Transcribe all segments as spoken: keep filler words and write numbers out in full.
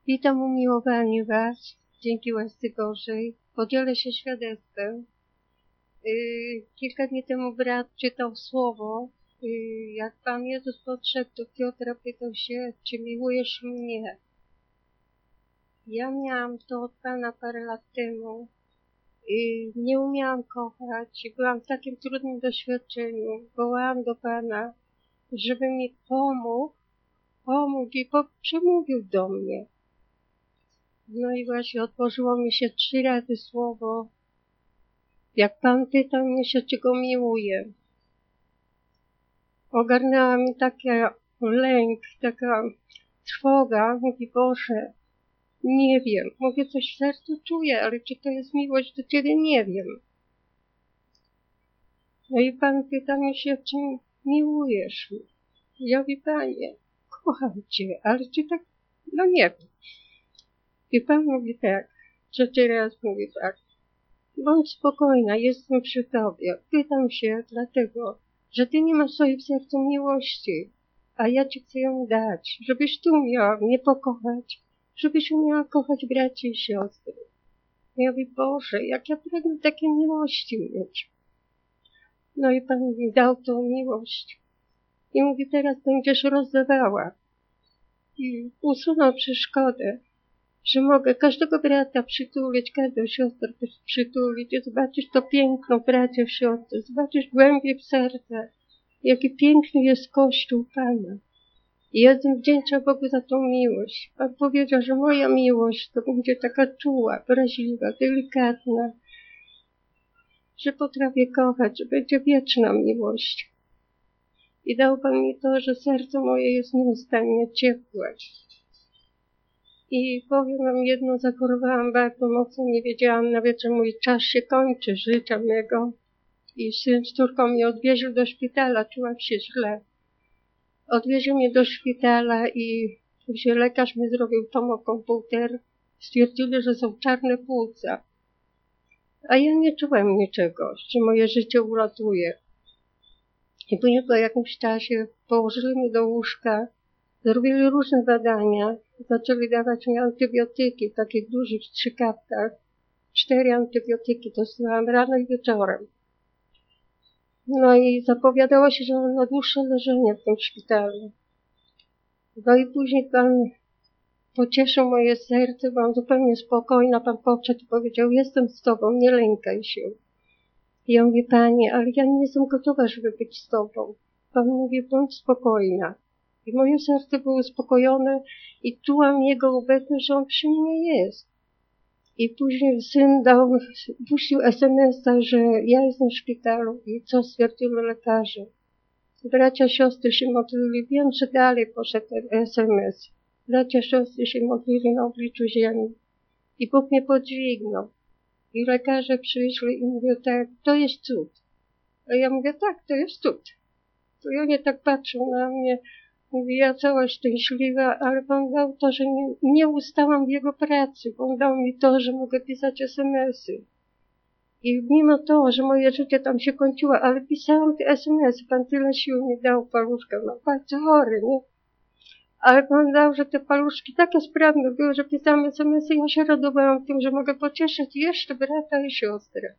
Witam umiłowani Was, dzięki łasce Bożej. Podzielę się świadectwem. Yy, kilka dni temu brat czytał słowo, yy, jak Pan Jezus podszedł do Piotra, pytał się, czy miłujesz mnie? Ja miałam to od Pana parę lat temu. Yy, nie umiałam kochać, byłam w takim trudnym doświadczeniu. Wołałam do Pana, żeby mi pomógł, pomógł i po, przemówił do mnie. No i właśnie otworzyło mi się trzy razy słowo, jak Pan pytał mnie się, czy Go miłuję. Ogarnęła mi taki lęk, taka trwoga. Mówi, Boże, nie wiem. Mówię, coś w sercu czuję, ale czy to jest miłość do Ciebie, nie wiem. No i Pan pyta mnie się, czy miłujesz mnie. Ja mówię, Panie, kocham Cię, ale czy tak, no nie wiem. I Pan mówi tak, trzeci raz mówi tak, bądź spokojna, jestem przy Tobie. Pytam się dlatego, że Ty nie masz w swoim sercu miłości, a ja Ci chcę ją dać, żebyś Ty umiała mnie pokochać, żebyś umiała kochać braci i siostry. Ja mówię, Boże, jak ja pragnę takiej miłości mieć. No i Pan mi dał tą miłość. I mówi, teraz będziesz rozdawała. I usunął przeszkodę, że mogę każdego brata przytulić, każdą siostrę też przytulić i zobaczysz to piękno bracia w siostrze, zobaczysz głębiej w serce, jaki piękny jest Kościół Pana. I jestem wdzięczna Bogu za tą miłość. Pan powiedział, że moja miłość to będzie taka czuła, wrażliwa, delikatna, że potrafię kochać, że będzie wieczna miłość. I dał Pan mi to, że serce moje jest nieustannie ciepłe. I powiem Wam jedno, zachorowałam bardzo mocno, nie wiedziałam nawet, że mój czas się kończy, życia mego. I syn z córką mnie odwieźli do szpitala, czułam się źle. Odwieźli mnie do szpitala i później lekarz mi zrobił tomokomputer. Stwierdzili, że są czarne płuca. A ja nie czułam niczego, że moje życie uratuje. I później po jakimś czasie położyli mnie do łóżka, zrobili różne badania, zaczęli dawać mi antybiotyki w takich dużych strzykawkach. Cztery antybiotyki dostałam rano i wieczorem. No i zapowiadało się, że mam na dłuższe leżenie w tym szpitalu. No i później Pan pocieszył moje serce, byłam zupełnie spokojna. Pan podszedł i powiedział, jestem z Tobą, nie lękaj się. I ja mówię, Panie, ale ja nie jestem gotowa, żeby być z Tobą. Pan mówi, bądź spokojna. I moje serce było uspokojone i czułam Jego obecność, że On przy mnie jest. I później syn dał, puścił es em es a, że ja jestem w szpitalu i co stwierdzili lekarze. Bracia, siostry się modlili, wiem, że dalej poszedł ten es em es. Bracia, siostry się modlili na obliczu ziemi. I Bóg mnie podźwignął. I lekarze przyszli i mówią, tak, to jest cud. A ja mówię, tak, to jest cud. To i oni tak patrzą na mnie. Mówi, ja cała szczęśliwa, ale Pan dał to, że nie, nie ustałam w Jego pracy. Pan dał mi to, że mogę pisać es em esy. I mimo to, że moje życie tam się kończyło, ale pisałam te es em esy. Pan tyle sił mi dał, paluszka, no bardzo chory, nie? Ale Pan dał, że te paluszki takie sprawne były, że pisałam es em esy i ja się radowałam tym, że mogę pocieszyć jeszcze brata i siostrę.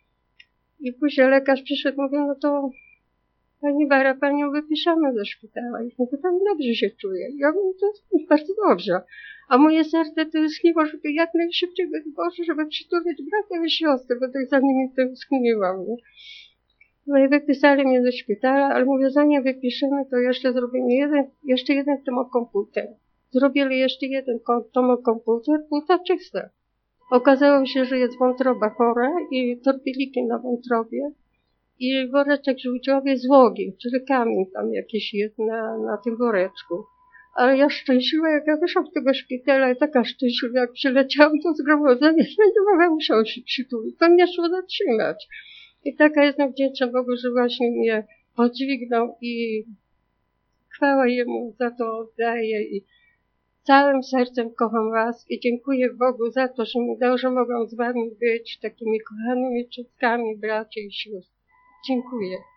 I później lekarz przyszedł, mówi, no to Pani Bara, Panią wypiszemy ze szpitala. I mówię, Pan dobrze się czuje. Ja mówię, to jest bardzo dobrze. A moje serce to tęskniło, żeby jak najszybciej być Boże, żeby przytulić brata i siostrę, bo tak za nimi tęskniłam. Nie? No i wypisali mnie ze szpitala, ale mówię, zanim wypiszemy, to jeszcze zrobimy jeden, jeszcze jeden tomokomputer. Zrobili jeszcze jeden tomokomputer, płuca czyste. Okazało się, że jest wątroba chora i torpiliki na wątrobie. I woreczek żółciowy złogi, czyli kamień tam jakiś jest na, na tym woreczku. Ale ja szczęśliwa, jak ja wyszłam z tego szpitala i taka szczęśliwa, jak przyleciałam do zgromadzenia, że nie mogłam musiał się przytulić. To mnie szło zatrzymać. I taka jestem wdzięczna Bogu, że właśnie mnie podźwignął i chwała Jemu za to oddaję. I całym sercem kocham Was i dziękuję Bogu za to, że mi dał, że mogłam z Wami być takimi kochanymi ciotkami, bracia i sióstr. Dziękuję.